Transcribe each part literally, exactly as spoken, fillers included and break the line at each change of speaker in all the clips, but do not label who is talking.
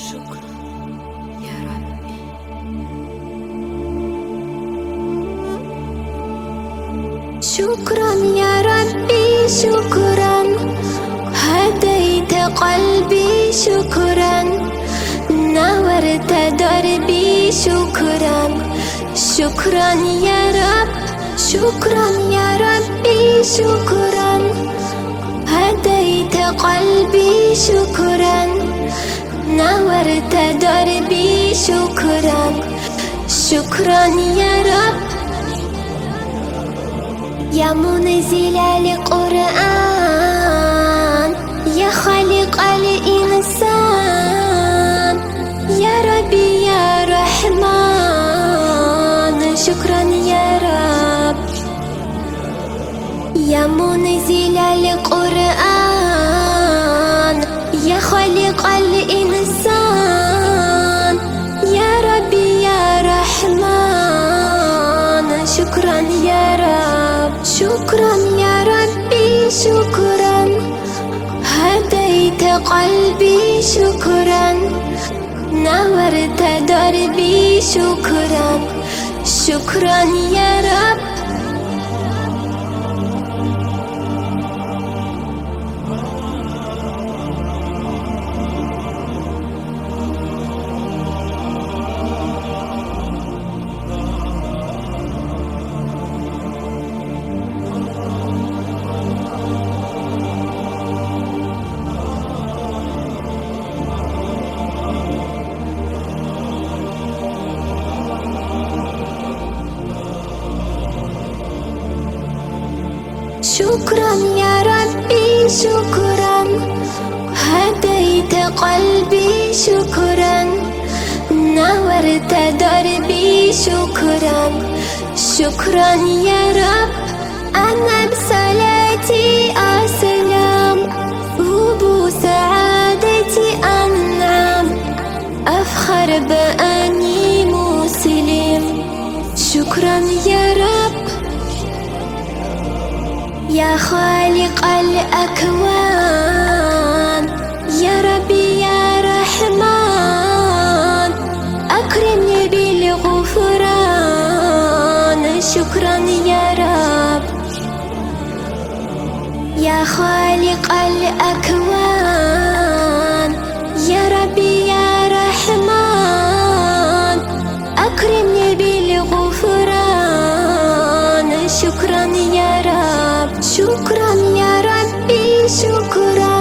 شكرا يا ربي.
شكرا يا ربي شكرا، هديت قلبي شكرا، نورت دربي شكرا. شكرا يا رب، شكرا يا ربي شكرا، هديت قلبي شكرا، نورت دربي شكرا. شكرا يا رب يا منزل القرآن، يا خالق الإنسان، يا ربي يا رحمن. شكرا يا رب يا منزل القرآن، يا خالق الإنسان، يا ربي يا رحمن. شكرا يا رب، شكرا يا ربي شكرا، هديت قلبي شكرا، نورت دربي شكرا. شكرا يا رب شكرا يا ربي شكرا، هديت قلبي شكرا، نورت دربي شكرا. شكرا يا رب أنا بصلاتي أسلم، وبسعادتي أنعم، أفخر بأني مسلم. شكرا يا رب يا خالق الأكوان، يا ربي يا رحمن، أكرمني بالغفران. شكرا يا رب يا خالق الأكوان، يا ربي يا رحمن، أكرمني بالغفران. شكرا يا رب، شكرا يا ربي شكرا،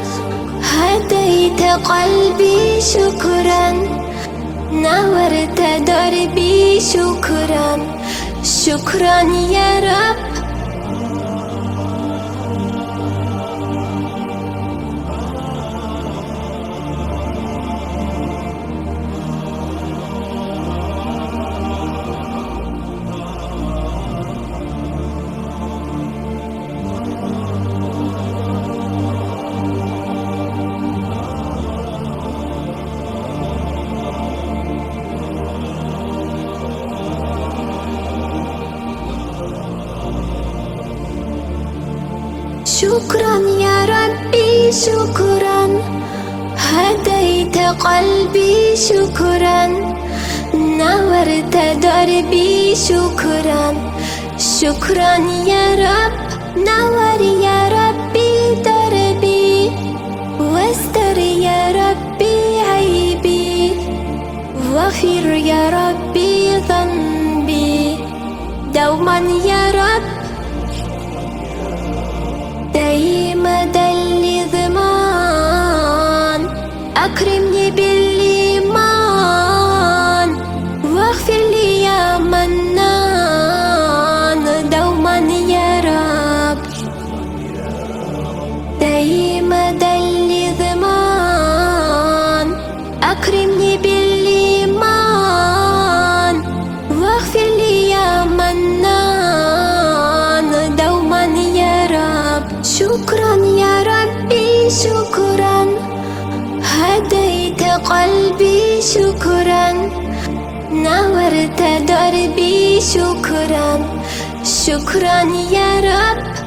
هديت قلبي شكرا، نورت دربي شكرا. شكرا يا رب شكرا يا ربي شكرا، هديت قلبي شكرا، نورت دربي شكرا. شكرا يا رب نور يا ربي دربي، واستر يا ربي عيبي، واغفر يا ربي ذنبي دوما يا رب. دايما دلي ضمان، أكرمني بالإيمان، واغفر لي يا منان دوما يا رب. دايما دلي ضمان، أكرمني بالإيمان، واغفر لي يا منان دوما يا رب. شكرا يا ربي شكرا، هديت قلبي شكرا، نورت دربي شكرا. شكرا يا رب